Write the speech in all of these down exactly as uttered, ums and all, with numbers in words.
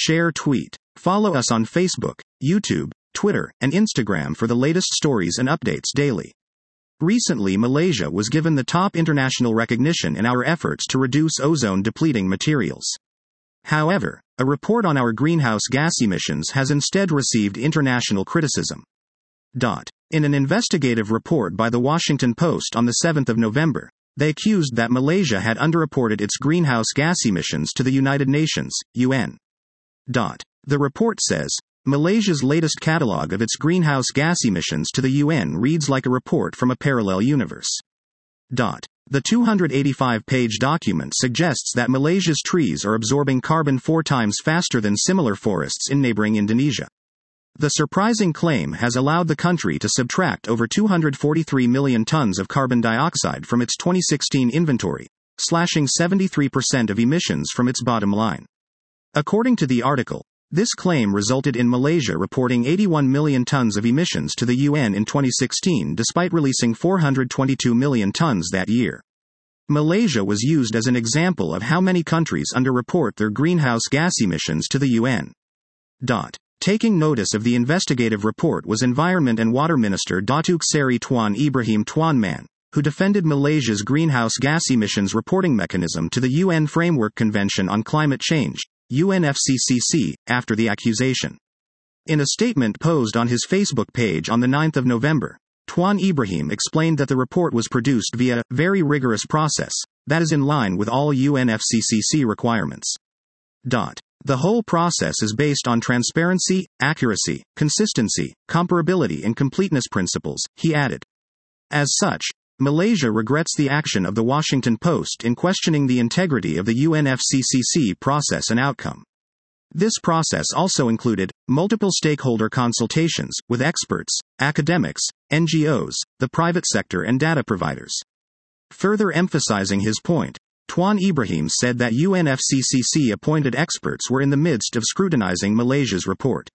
share, tweet. Follow us on Facebook, YouTube, Twitter, and Instagram for the latest stories and updates daily. Recently, Malaysia was given the top international recognition in our efforts to reduce ozone-depleting materials. However, a report on our greenhouse gas emissions has instead received international criticism. In an investigative report by The Washington Post on the seventh of November, they accused that Malaysia had underreported its greenhouse gas emissions to the United Nations, U N. The report says, Malaysia's latest catalogue of its greenhouse gas emissions to the U N reads like a report from a parallel universe. The two hundred eighty-five page document suggests that Malaysia's trees are absorbing carbon four times faster than similar forests in neighboring Indonesia. The surprising claim has allowed the country to subtract over two hundred forty-three million tons of carbon dioxide from its twenty sixteen inventory, slashing seventy-three percent of emissions from its bottom line. According to the article, this claim resulted in Malaysia reporting eighty-one million tons of emissions to the U N in twenty sixteen despite releasing four hundred twenty-two million tons that year. Malaysia was used as an example of how many countries underreport their greenhouse gas emissions to the U N. Taking notice of the investigative report was Environment and Water Minister Datuk Seri Tuan Ibrahim Tuan Man, who defended Malaysia's greenhouse gas emissions reporting mechanism to the U N Framework Convention on Climate Change, U N F C C C, after the accusation. In a statement posted on his Facebook page on the ninth of November, Tuan Ibrahim explained that the report was produced via a very rigorous process that is in line with all U N F C C C requirements. The whole process is based on transparency, accuracy, consistency, comparability and completeness principles, he added. As such, Malaysia regrets the action of The Washington Post in questioning the integrity of the U N F C C C process and outcome. This process also included multiple stakeholder consultations with experts, academics, N G Os, the private sector and data providers. Further emphasizing his point, Tuan Ibrahim said that U N F C C C-appointed experts were in the midst of scrutinizing Malaysia's report.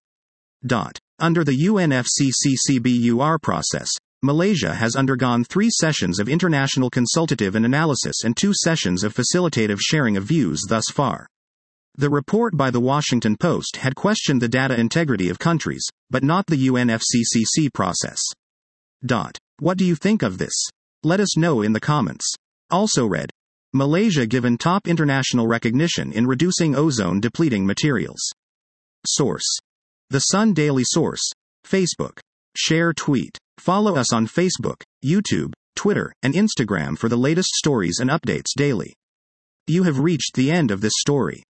Under the U N F C C C B U R process, Malaysia has undergone three sessions of international consultative and analysis and two sessions of facilitative sharing of views thus far. The report by The Washington Post had questioned the data integrity of countries, but not the U N F C C C process. What do you think of this? Let us know in the comments. Also read, Malaysia given top international recognition in reducing ozone-depleting materials. Source: The Sun Daily Source, Facebook. Share, tweet. Follow us on Facebook, YouTube, Twitter, and Instagram for the latest stories and updates daily. You have reached the end of this story.